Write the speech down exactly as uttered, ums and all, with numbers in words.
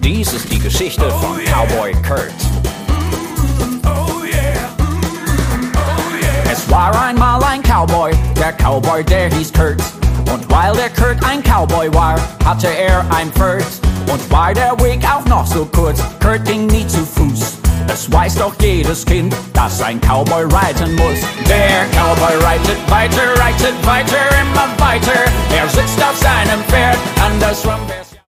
Dies ist die Geschichte von Cowboy Kurt. Es war einmal ein Cowboy, der Cowboy, der hieß Kurt. Und weil der Kurt ein Cowboy war, hatte er ein Pferd. Und war der Weg auch noch so kurz, Kurt ging nie zu Fuß. Es weiß doch jedes Kind, dass ein Cowboy reiten muss. Der Cowboy reitet weiter, reitet weiter, immer weiter. Er sitzt auf seinem Pferd, andersrum wär's